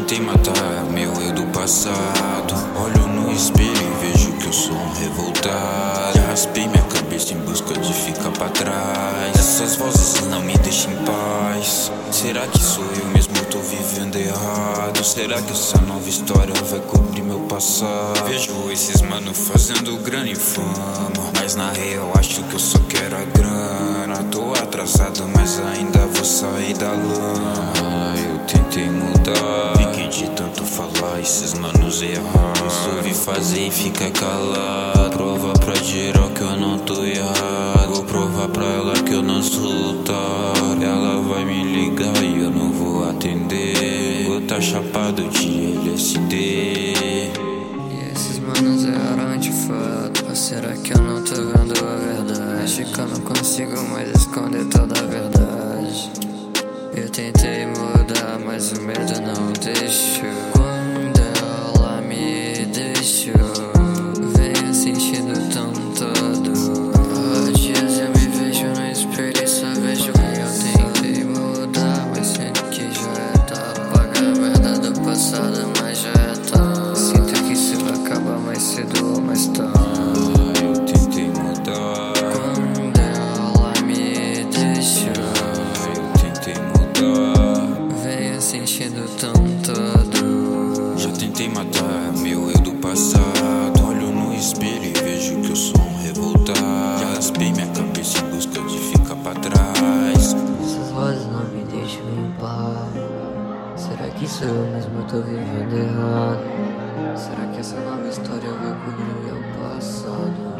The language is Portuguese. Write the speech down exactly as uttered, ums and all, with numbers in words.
tentei matar meu eu do passado. Olho no espelho e vejo que eu sou um revoltado. Já raspei minha cabeça em busca de ficar pra trás. Essas vozes não me deixam em paz. Será que sou eu mesmo, eu tô vivendo errado? Será que essa nova história vai cobrir meu passado? Vejo esses mano fazendo grana e fama, mas na real acho que eu só quero a grana. Tô atrasado, mas ainda vou sair da lama. Eu tentei mudar, fiquei de tanto falar esses manos errados. Resolvi fazer e ficar calado. Provar pra geral que eu não tô errado. Vou provar pra ela que eu não sou otário. Ela vai me ligar e eu não vou atender. Vou tá chapado de L S D. E esses manos eram de fato. Ou será que eu não tô vendo a verdade? Acho que eu não consigo mais esconder toda a verdade. Eu tentei mudar, mas o medo não deixou. Quando ela me deixou, venho sentindo tão todo. Há dias eu me vejo no espelho e só vejo que eu tentei mudar, mas sinto que já é tarde. Apagar a merda do passado, mas já é tarde. Sinto que isso vai acabar mais cedo ou mais tarde. Eu tentei mudar. Quando ela me deixou, venho sentindo tão todo. Já tentei matar meu eu do passado. Olho no espelho e vejo que eu sou um revoltado. Já raspei minha cabeça em busca de ficar pra trás. Essas vozes não me deixam em paz. Será que sou eu mesmo, eu tô vivendo errado? Será que essa nova história vai cobrir meu passado?